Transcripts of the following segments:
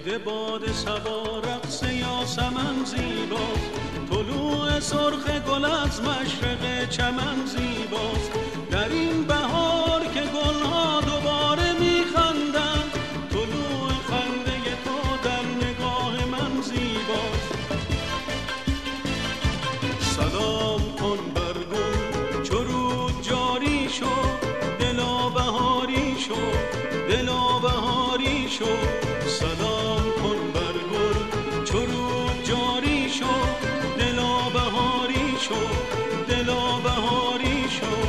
به باد صبا رقص یاسمن زیباست، طلوع سرخ گل از مشرق چمن زیباست. در این بهار که گلها دوباره میخندند، طلوع خنده تو در نگاه من زیباست. سلام کن بر گل چو رود جاری شو، دلا بهاری شو، دلا بهاری شو. سلام کن بر گل چو رود جاری شو، دلا بهاری شو، دلا بهاری شو.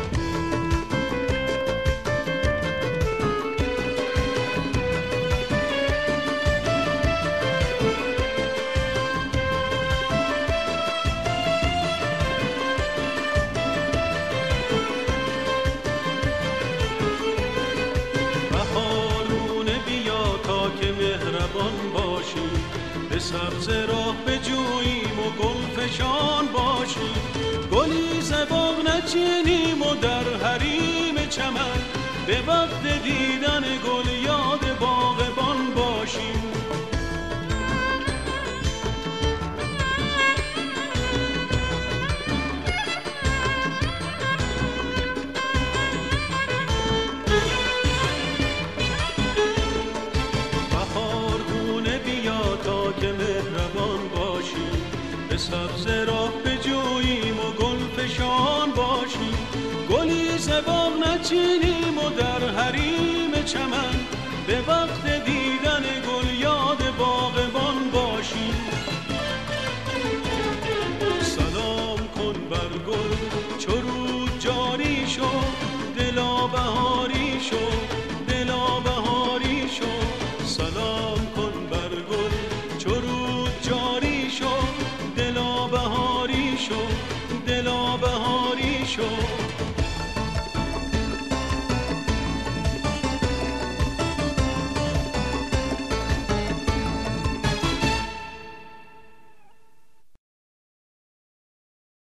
به سبز راه بجوییم و گل فشان باشیم، گلی ز باغ نچینیم و در حریم چمن، به وقت دیدن گل یاد باغبان باشیم. به سبز راه بجوییم و گل فشان باشیم، گلی ز باغ نچینیم و در حریم چمن، به وقت دیدن گل یاد باغبان باشیم. سلام کن بر گل چو رود جاری شو، دلا بهاری شو،